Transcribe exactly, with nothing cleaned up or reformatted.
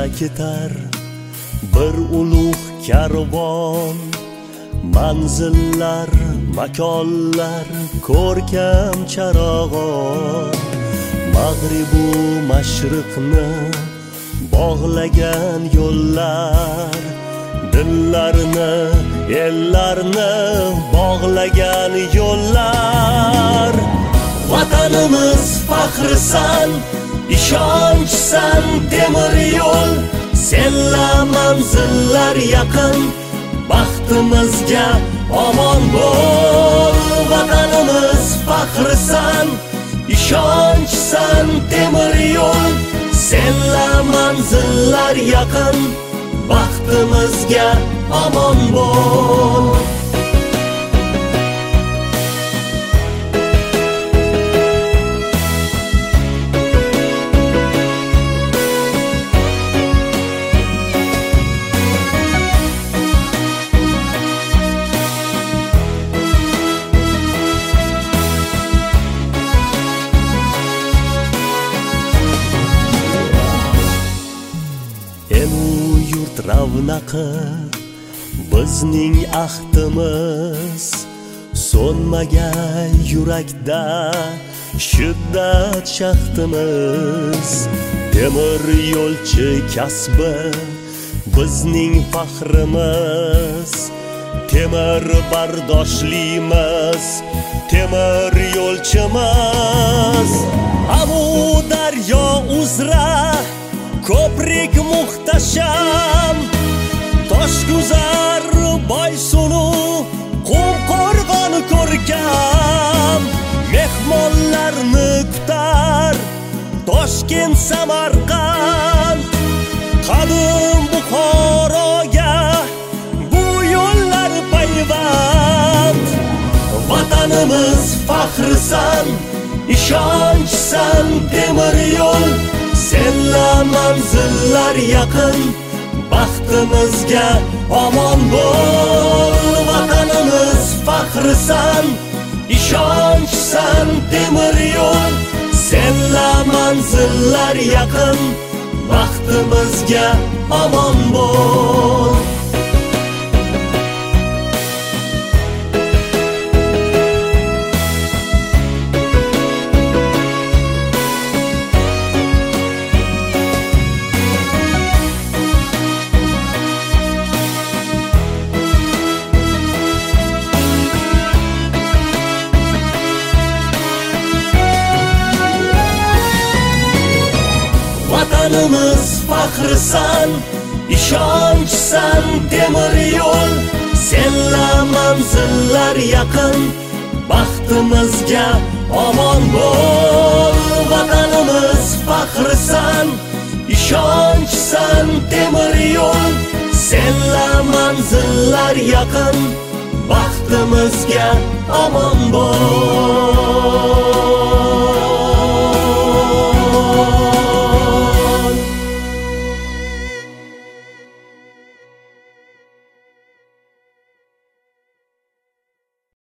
ketar bir ulug' karvon, manzillar, makonlar, ko'rkam charog'on, mag'ribu mashriqni bog'lagan yo'llar, dillarni, ellarni bog'lagan yo'llar. Vatanimiz faxrisan, ishonchsan temir yo'l, senla manzillar yaqin, baxtimizga omon bo'l. Vatanimiz faxrisan, ishonchsan temir yo'l, senla manzillar yaqin, baxtimizga omon bo'l. Ravnaqi bizning ahdimiz, so'nmagan yurakda shiddat shaxtimiz. Temir yo'lchi kasbi bizning faxrimiz, temir bardoshlimiz, temir yo'lchimiz. Amu daryo uzra ko'prik muhtasham, Toshguzar Boysunu, Qum qo'rg'on ko'rkam, mehmonlarni kutar Toshkent Samarqand, qadim Buxoroga bu yo'llar payvand. Vatanimiz faxrisan, ishonchsan temir yo'l, senla manzillar yaqin, baxtimizga omon bo'l. Vatanimiz faxrisan, ishonchsan temir yo'l, senla manzillar yaqin, baxtimizga omon bo'l. Vatanimiz faxrisan, ishonchsan temir yo'l, senla manzillar yaqin, baxtimizga omon bo'l. Vatanimiz faxrisan, ishonchsan temir yo'l, senla manzillar yaqin, baxtimizga omon bo'l.